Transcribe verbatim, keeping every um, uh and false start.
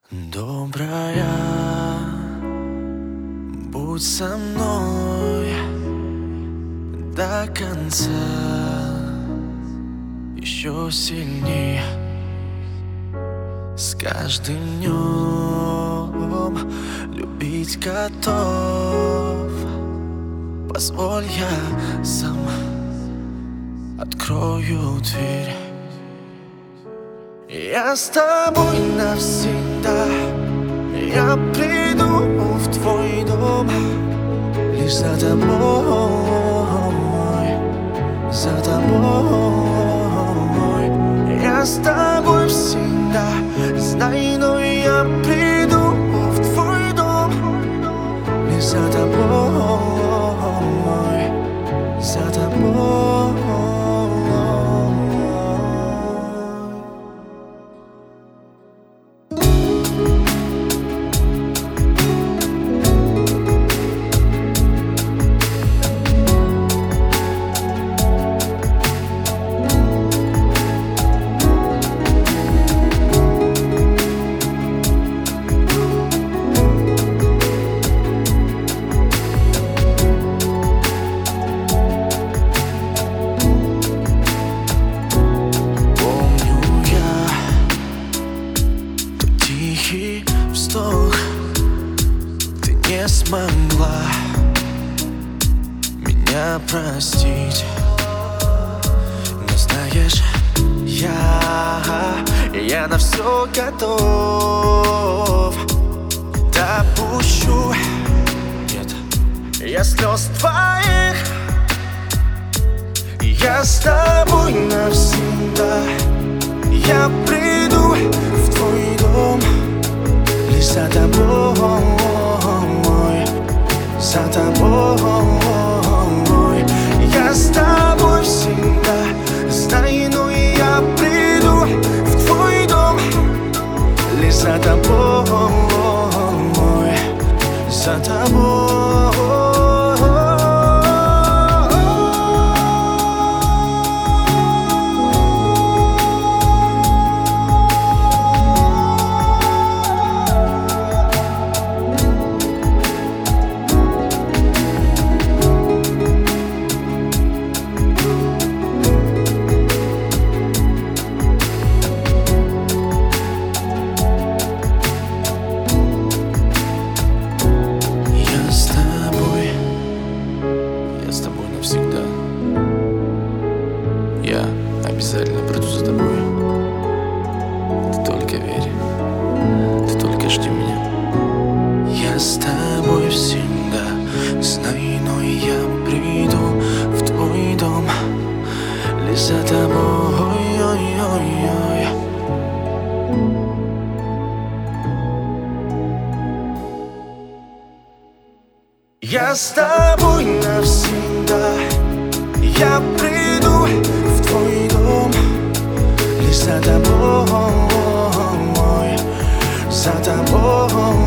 Добрая, будь со мной до конца, еще сильнее. С каждым днем любить готов. Позволь, я сам открою дверь. Я с тобой навсегда. Я приду в твой дом лишь за тобой, за тобой. Я с тобой всегда, знай, но я приду в твой дом лишь за тобой, за тобой. Тихий вздох, ты не смогла меня простить. Но знаешь, я, я на все готов. Допущу, нет, я слез твоих. Я с тобой навсегда. Я приду в твой дом лишь за тобой, за тобой. Я с тобой всегда, знай, но я приду в твой дом лишь за тобой, за тобой. С тобой навсегда. Я обязательно приду за тобой. Ты только верь, ты только жди меня. Я с тобой всегда, знай, но я приду в твой дом лишь за тобой. Я с тобой навсегда. Я приду в твой дом лишь за тобой, за тобой.